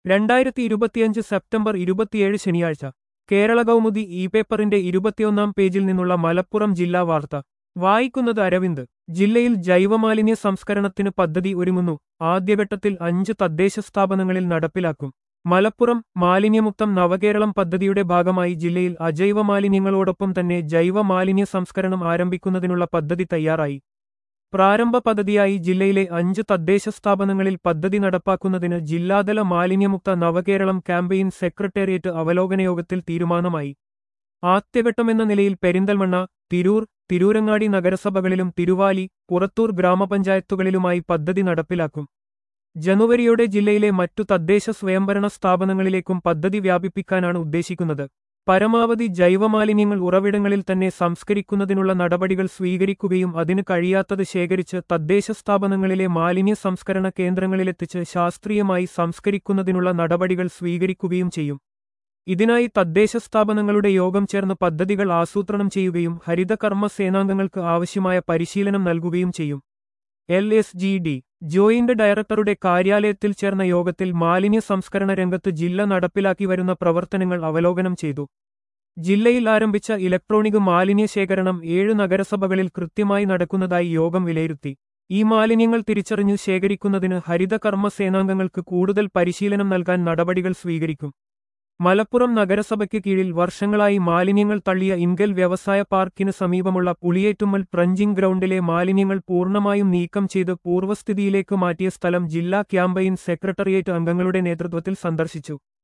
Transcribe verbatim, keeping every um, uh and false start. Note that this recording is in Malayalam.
രണ്ടായിരത്തി ഇരുപത്തിയഞ്ച് സെപ്റ്റംബർ ഇരുപത്തിയേഴ് ശനിയാഴ്ച കേരള കൗമുദി ഇ പേപ്പറിന്റെ ഇരുപത്തിയൊന്നാം പേജിൽ നിന്നുള്ള മലപ്പുറം ജില്ലാ വാർത്ത വായിക്കുന്നത് അരവിന്ദ്. ജില്ലയിൽ ജൈവമാലിന്യ സംസ്കരണത്തിന് പദ്ധതി ഒരുങ്ങുന്നു. ആദ്യഘട്ടത്തിൽ അഞ്ച് തദ്ദേശ സ്ഥാപനങ്ങളിൽ നടപ്പിലാക്കും. മലപ്പുറം മാലിന്യമുക്തം നവകേരളം പദ്ധതിയുടെ ഭാഗമായി ജില്ലയിൽ അജൈവ മാലിന്യങ്ങളോടൊപ്പം തന്നെ ജൈവ മാലിന്യ സംസ്കരണം ആരംഭിക്കുന്നതിനുള്ള പദ്ധതി തയ്യാറായി. പ്രാരംഭ പദ്ധതിയായി ജില്ലയിലെ അഞ്ച് തദ്ദേശ സ്ഥാപനങ്ങളിൽ പദ്ധതി നടപ്പാക്കുന്നതിന് ജില്ലാതല മാലിന്യമുക്ത നവകേരളം ക്യാമ്പയിൻ സെക്രട്ടേറിയറ്റ് അവലോകനയോഗത്തിൽ തീരുമാനമായി. ആദ്യഘട്ടമെന്ന നിലയിൽ പെരിന്തൽമണ്ണ, തിരൂർ, തിരൂരങ്ങാടി നഗരസഭകളിലും തിരുവാലി, പുറത്തൂർ ഗ്രാമപഞ്ചായത്തുകളിലുമായി പദ്ധതി നടപ്പിലാക്കും. ജനുവരിയോടെ ജില്ലയിലെ മറ്റു തദ്ദേശ സ്വയംഭരണ സ്ഥാപനങ്ങളിലേക്കും പദ്ധതി വ്യാപിപ്പിക്കാനാണ് ഉദ്ദേശിക്കുന്നത്. പരമാവധി ജൈവമാലിന്യങ്ങൾ ഉറവിടങ്ങളിൽ തന്നെ സംസ്കരിക്കുന്നതിനുള്ള നടപടികൾ സ്വീകരിക്കുകയും അതിന് കഴിയാത്തത് ശേഖരിച്ച് തദ്ദേശ സ്ഥാപനങ്ങളിലെ മാലിന്യ സംസ്കരണ കേന്ദ്രങ്ങളിലെത്തിച്ച് ശാസ്ത്രീയമായി സംസ്കരിക്കുന്നതിനുള്ള നടപടികൾ സ്വീകരിക്കുകയും ചെയ്യും. ഇതിനായി തദ്ദേശ സ്ഥാപനങ്ങളുടെ യോഗം ചേർന്ന് പദ്ധതികൾ ആസൂത്രണം ചെയ്യുകയും ഹരിതകർമ്മ സേനാംഗങ്ങൾക്ക് ആവശ്യമായ പരിശീലനം നൽകുകയും ചെയ്യും. L S G D joint ഡയറക്ടറുടെ കാര്യാലയത്തിൽ ചേർന്ന യോഗത്തിൽ മാലിന്യ സംസ്കരണ രംഗത്ത് ജില്ല നടപ്പിലാക്കി വരുന്ന പ്രവർത്തനങ്ങൾ അവലോകനം ചെയ്തു. ജില്ലയിൽ ആരംഭിച്ച ഇലക്ട്രോണിക് മാലിന്യ ശേഖരണം ഏഴ് നഗരസഭകളിൽ കൃത്യമായി നടക്കുന്നതായി യോഗം വിലയിരുത്തി. ഈ മാലിന്യങ്ങൾ തിരിച്ചറിഞ്ഞ് ശേഖരിക്കുന്നതിന് ഹരിതകർമ്മ സേനാംഗങ്ങൾക്ക് കൂടുതൽ പരിശീലനം നൽകാൻ നടപടികൾ സ്വീകരിക്കും. മലപ്പുറം നഗരസഭയ്ക്ക് കീഴിൽ വർഷങ്ങളായി മാലിന്യങ്ങൾ തള്ളിയ ഇൻഗൽ വ്യവസായ പാർക്കിന് സമീപമുള്ള പുളിയേറ്റുമ്മൽ ട്രഞ്ചിംഗ് ഗ്രൗണ്ടിലെ മാലിന്യങ്ങൾ പൂർണ്ണമായും നീക്കം ചെയ്ത് പൂർവ്വസ്ഥിതിയിലേക്ക് മാറ്റിയ സ്ഥലം ജില്ലാ ക്യാമ്പയിൻ സെക്രട്ടേറിയറ്റ് അംഗങ്ങളുടെ നേതൃത്വത്തിൽ സന്ദർശിച്ചു.